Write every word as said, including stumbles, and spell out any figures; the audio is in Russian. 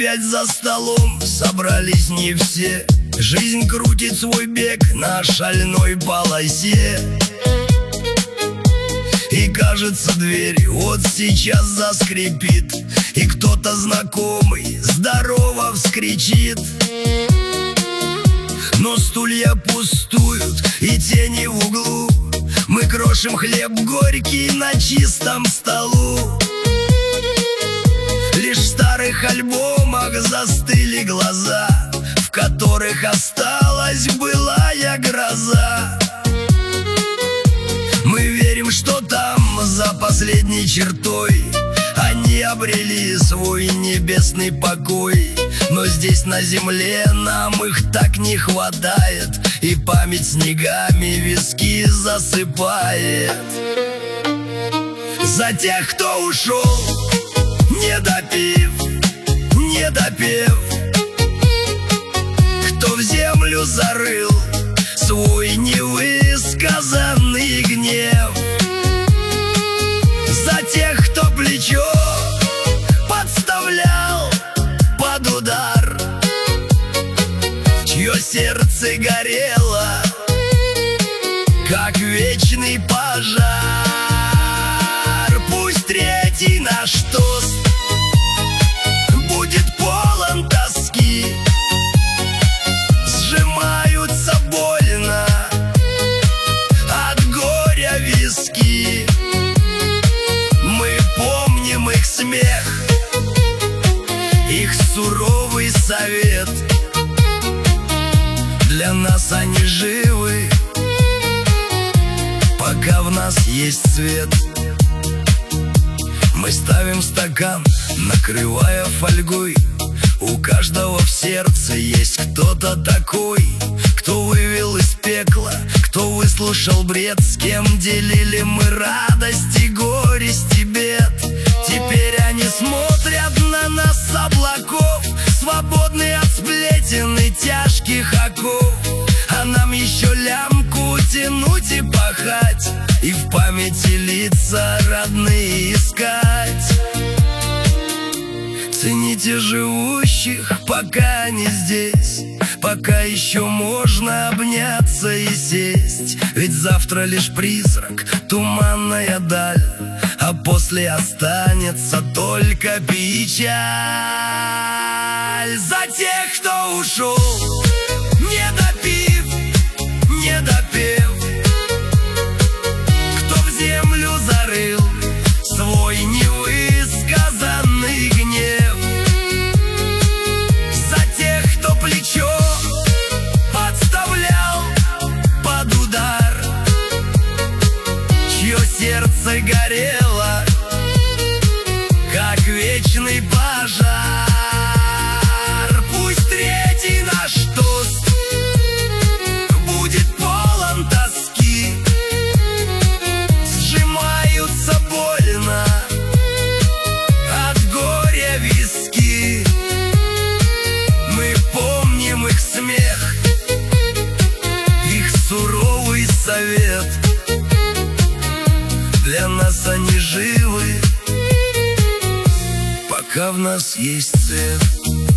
Опять за столом собрались не все. Жизнь крутит свой бег на шальной полосе. И кажется, дверь вот сейчас заскрипит, и кто-то знакомый здорово вскричит. Но стулья пустуют и тени в углу. Мы крошим хлеб горький на чистом столу. Лишь в старых альбомах застыли глаза, в которых осталась былая гроза. Мы верим, что там, за последней чертой, они обрели свой небесный покой. Но здесь на земле нам их так не хватает, и память снегами виски засыпает. За тех, кто ушел, не допив, не допев, кто в землю зарыл свой невысказанный гнев. За тех, кто плечо подставлял под удар, чье сердце горело, как вечный пожар. Пусть третий наш тост будет полон тоски. Сжимаются больно от горя виски. Мы помним их смех, их суровый совет. Для нас они живы, пока в нас есть свет. Мы ставим стакан, накрывая фольгой. У каждого в сердце есть кто-то такой, кто вывел из пекла, кто выслушал бред, с кем делили мы радости, горести, бед. Теперь они смотрят на нас с облаков, свободные от сплетен и тяжких оков. А нам еще лямку тянуть и пахать, и в памяти лица родные искать. Цените живущих, пока они здесь, пока еще можно обняться и сесть. Ведь завтра лишь призрак, туманная даль, а после останется только печаль. За тех, кто ушел, не допив, не допев, кто в землю зарыл свой невысказанный гнев. За тех, кто плечо подставлял под удар, чье сердце горело, как вечный пожар. Пусть третий наш тост будет полон тоски. Сжимаются больно от горя виски. Мы помним их смех, их суровый совет. Для нас они живы, пока в нас есть свет.